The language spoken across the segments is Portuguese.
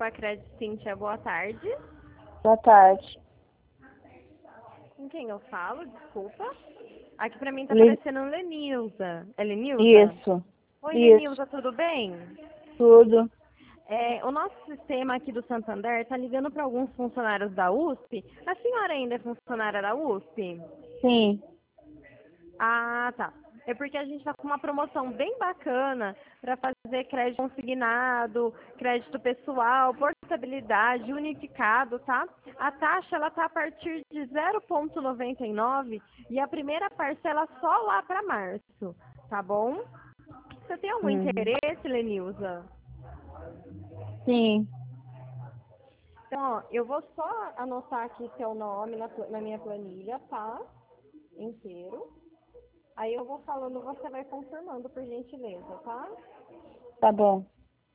Opa, Crédito Cíntia, boa tarde. Boa tarde. Com quem eu falo? Desculpa. Aqui pra mim tá Le- aparecendo Lenilza. É Lenilza? Isso, Oi, isso, Lenilza, tudo bem? tudo. O nosso sistema aqui do Santander tá ligando para alguns funcionários da USP. A senhora ainda é funcionária da USP? Sim, Ah, tá. É porque a gente está com uma promoção bem bacana para fazer crédito consignado, crédito pessoal, portabilidade, unificado, tá? A taxa ela tá a partir de 0,99 e a primeira parcela só lá para março, tá bom? Você tem algum uhum. interesse, Lenilza? Sim, Então, ó, eu vou só anotar aqui seu nome na minha planilha, tá? Inteiro. Aí eu vou falando, você vai confirmando, por gentileza, tá? tá bom.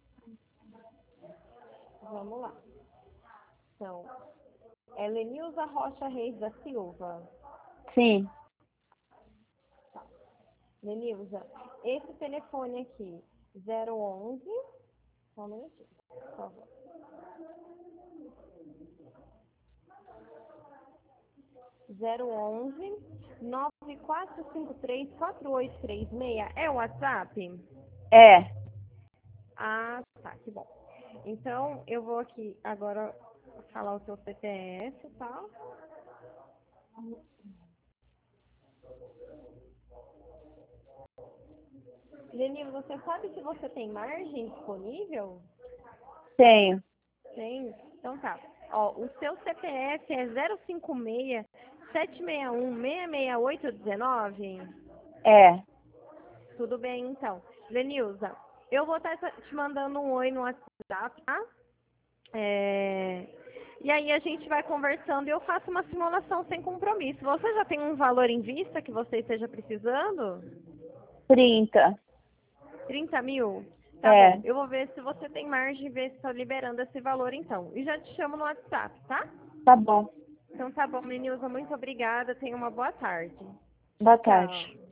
Vamos lá. Então, é Lenilza Rocha Reis da Silva. Sim, Lenilza, esse telefone aqui, 011, só um minutinho, por favor. 011 94534836 é o WhatsApp? é. Ah, tá, que bom. Então, eu vou aqui agora falar o seu CPF, tá? Lenil, você sabe se você tem margem disponível? Tenho. Tem? Então tá. Ó, o seu CPF é 056 761 66819? É, Tudo bem, então. Lenilza, eu vou estar te mandando um oi no WhatsApp, tá? E aí a gente vai conversando e eu faço uma simulação sem compromisso. Você já tem um valor em vista que você esteja precisando? 30. 30 mil? Tá bom. É, Eu vou ver se você tem margem e ver se está liberando esse valor então. E já te chamo no WhatsApp, tá? tá bom. Então tá bom, Menilza. Muito obrigada. Tenha uma boa tarde. Boa Tchau. tarde.